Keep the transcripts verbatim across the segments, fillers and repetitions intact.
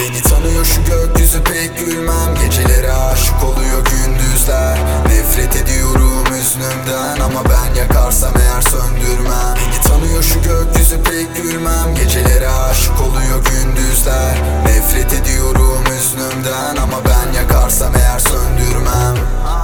Beni tanıyor şu gökyüzü, pek gülmem. Gecelere aşık oluyor gündüzler. Nefret ediyorum hüznümden, ama ben yakarsam eğer söndürmem. Beni tanıyor şu gökyüzü, pek gülmem. Gecelere aşık oluyor gündüzler. Nefret ediyorum hüznümden, ama ben yakarsam eğer söndürmem.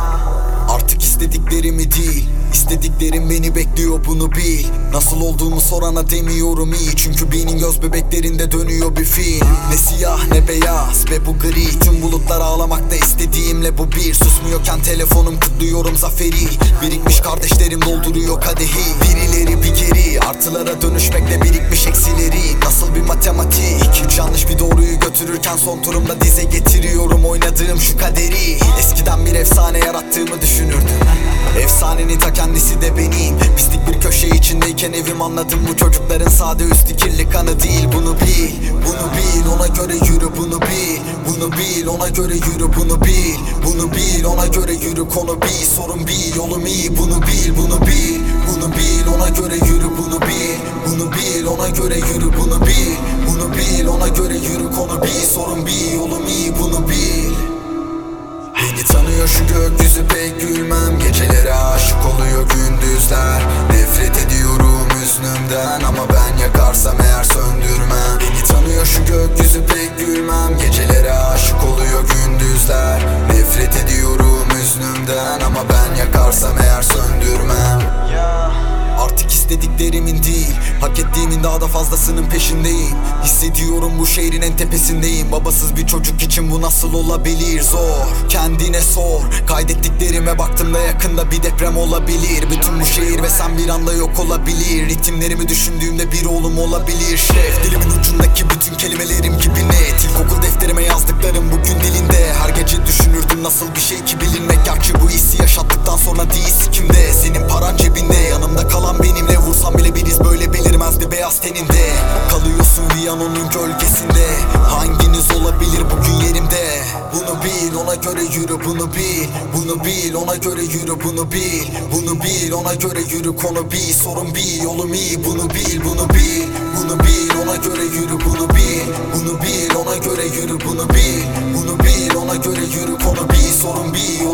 Artık istediklerimi değil, İstediklerim beni bekliyor, bunu bil. Nasıl olduğumu sorana demiyorum iyi, çünkü benim göz bebeklerinde dönüyor bir film. Ne siyah ne beyaz ve bu gri, tüm bulutlar ağlamakta, istediğimle bu bir. Susmuyorken telefonum, kutluyorum zaferi. Birikmiş kardeşlerim dolduruyor kadehi. Birileri bir geri, artılara dönüşmekte birikmiş eksileri. Nasıl bir matematik, üç yanlış bir doğruyu götürürken son turumda dize getiriyorum oynadığım şu kaderi. Eskiden bir efsane yarattığımı düşünürdüm, efsanenin ta kendisi de benim. Pislik bir köşe içindeyken evim, anladım bu çocukların sade üstü kirli kanı değil. Bunu bil, bunu bil, ona göre yürü, bunu bil. Bunu bil, ona göre yürü, bunu bil. Bunu bil, ona göre yürü, konu bil. Sorun bil, yolum iyi, bunu bil, bunu bil. Bunu bil, ona göre yürü, bunu bil. Bunu bil, ona göre yürü, bunu bil. Bunu bil, ona göre yürü, konu bil. Sorun bil, yolum iyi, bunu bil. Beni tanıyor şu gökyüzü, pek gülmem. Gecelere aşık oluyor gündüzler. Nefret ediyorum hüznümden, ama ben yakarsam eğer söndürmem. Beni tanıyor şu gökyüzü, pek gülmem. Gecelere aşık oluyor gündüzler. Nefret ediyorum hüznümden, ama ben yakarsam eğer söndürmem. Artık istediklerimin değil, hak ettiğimin daha da fazlasının peşindeyim. Hissediyorum bu şehrin en tepesindeyim. Babasız bir çocuk için bu nasıl olabilir? Zor, kendine sor. Kaydettiklerime baktığımda yakında bir deprem olabilir. Bütün bu şehir ve sen bir anda yok olabilir. Ritimlerimi düşündüğümde bir oğlum olabilir. Şef, dilimin ucundaki bütün kelimelerim gibi net. İlkokul defterime yazdıklarım bugün dilinde. Her gece düşünürdüm nasıl bir şey ki bilinmek. Gerçi bu hissi yaşattıktan sonra değil kimde. Senin paran cebinde, yanımda kalan benimle. Vursam bile biriz böyle belirmezdi beyaz teninde. Kalıyorsun bir an onun gölgesinde. Hanginiz olabilir bugün yerimde? Bunu bil, ona göre yürü, bunu bil. Bunu bil, ona göre yürü, bunu bil. Bunu bil, ona göre yürü, konu bil. Sorun bil, yolum iyi, bunu bil, bunu bil. Bunu bil, ona göre yürü, bunu bil. Bunu bil, ona göre yürü, bunu bil. Bunu bil, ona göre yürü, konu bil. Sorun bil,